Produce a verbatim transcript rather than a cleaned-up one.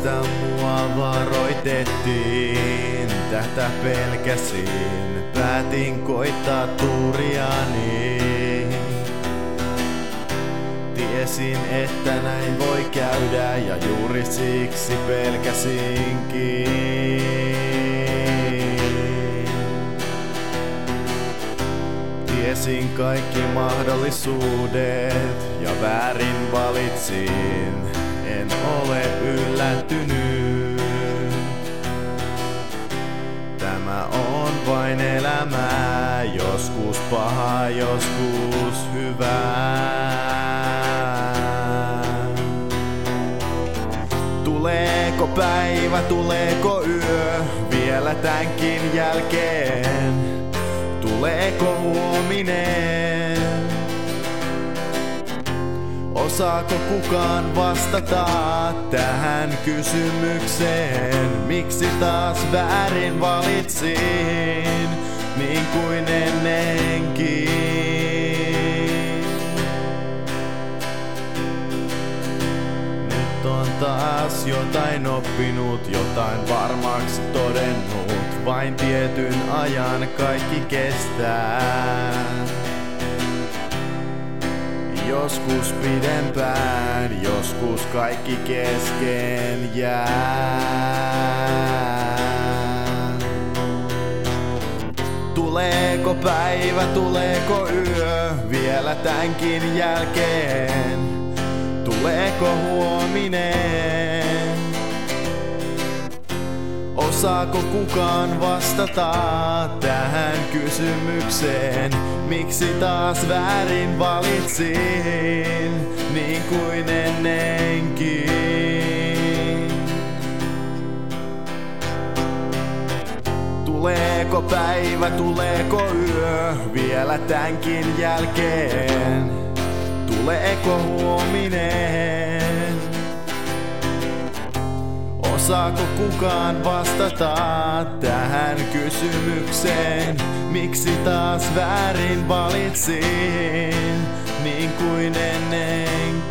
Mistä mua varoitettiin, tätä pelkäsin. Päätin koittaa tuuriani. Tiesin, että näin voi käydä ja juuri siksi pelkäsinkin. Tiesin kaikki mahdollisuudet ja väärin valitsin. En ole yllättynyt. Tämä on vain elämää, joskus paha, joskus hyvää. Tuleeko päivä, tuleeko yö vielä tämänkin jälkeen? Tuleeko huominen? Osaako kukaan vastata tähän kysymykseen? Miksi taas väärin valitsin, niin kuin ennenkin? Nyt on taas jotain oppinut, jotain varmaksi todennut. Vain tietyn ajan kaikki kestää. Joskus pidempään, joskus kaikki kesken jää. Tuleeko päivä, tuleeko yö vielä tämänkin jälkeen? Tuleeko huominen? Osaako kukaan vastata tähän kysymykseen? Miksi taas väärin valitsin, niin kuin ennenkin? Tuleeko päivä, tuleeko yö vielä tämänkin jälkeen? Tuleeko huominen? Osaako kukaan vastata tähän kysymykseen? Miksi taas väärin valitsin, niin kuin ennen?